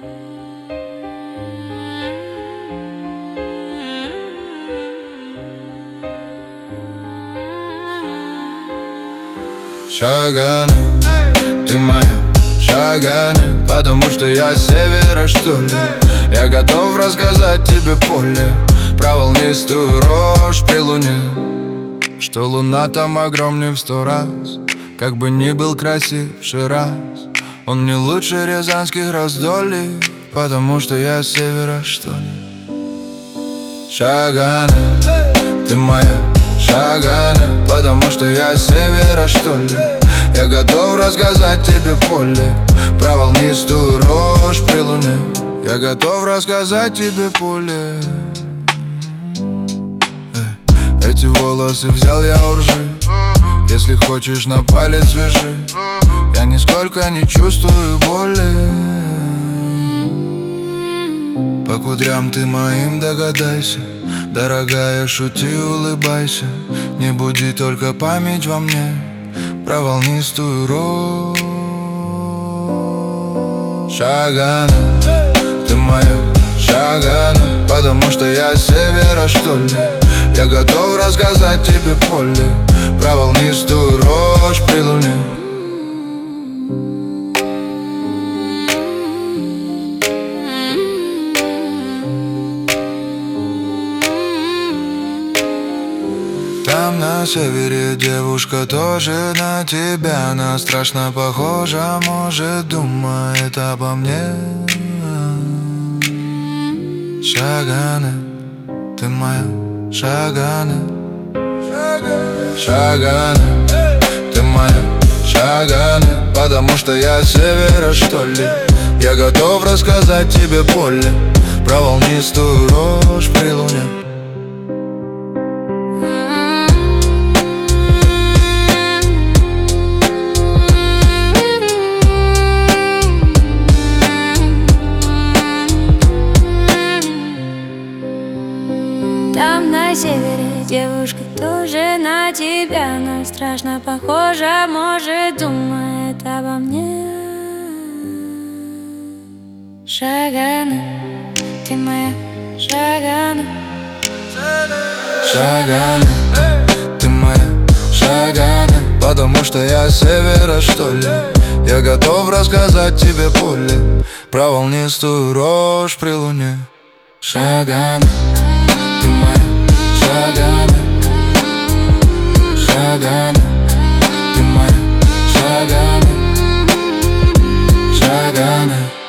Шаганы, ты моя Шаганы, потому что я с севера, что ли. Я готов рассказать тебе поле про волнистую рожь при луне, что луна там огромнее в 100 раз. Как бы ни был красив Шираз, он не лучше рязанских раздолий, потому что я с севера, что ли. Шаганы, ты моя Шаганы, потому что я с севера, что ли. Я готов рассказать тебе поле про волнистую рожь при луне. Я готов рассказать тебе поле. Эти волосы взял я у ржи, если хочешь на палец вяжи. Я нисколько не чувствую боли. По кудрям ты моим догадайся, дорогая, шути, улыбайся. Не буди только память во мне про волнистую рожь. Шаганы, ты моя Шаганы, потому что я с севера, что ли. Я готов рассказать тебе поле про волнистую рожь при луне. Там на севере девушка тоже на тебя. Она страшно похожа, может, думает обо мне. Шаганы, ты моя Шаганы. Шаганы, ты моя Шаганы, потому что я с севера, что ли. Я готов рассказать тебе поле про волнистую рожь при луне. Там на севере девушка тоже на тебя. Она страшно похожа, может, думает обо мне. Шаганы, ты моя Шаганы. Шаганы, ты моя Шаганы, потому что я с севера, что ли. Я готов рассказать тебе поле про волнистую рожь при луне. Шаганы, ты моя Шаганы. Шаганы, ты моя Шаганы. Шаганы.